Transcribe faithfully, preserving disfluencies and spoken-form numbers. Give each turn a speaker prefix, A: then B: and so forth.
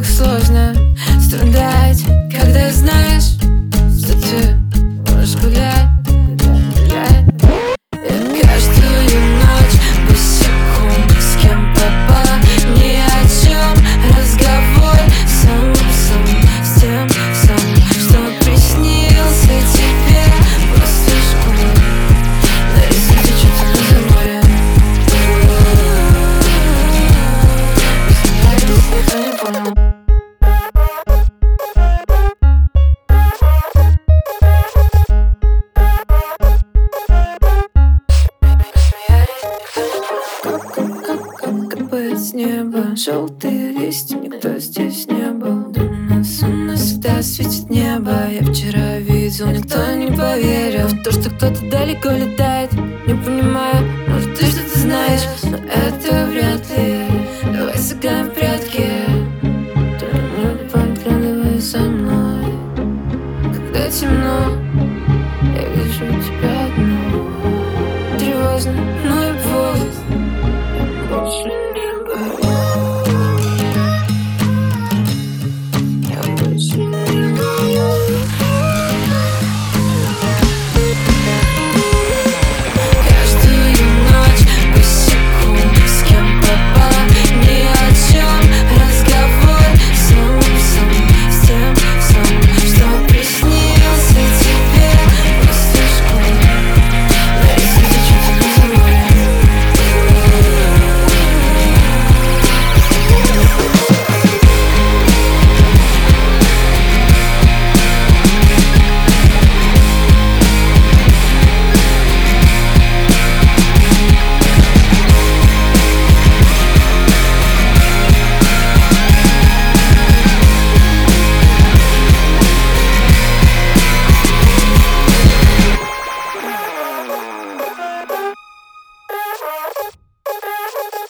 A: сложно страдать, когда знаешь, что ты можешь гулять, гулять. Я каждую ночь босиком, с кем попало, ни о чем разговор сам, сам, с тем самым, что приснился тебе после школы. На рисунке что-то на заборе. Никто не понял. Как, как, как, как капает с неба желтые листья, никто здесь не был. Да у нас, у нас всегда светит небо. Я вчера видел, никто не поверил в то, что кто-то далеко летает.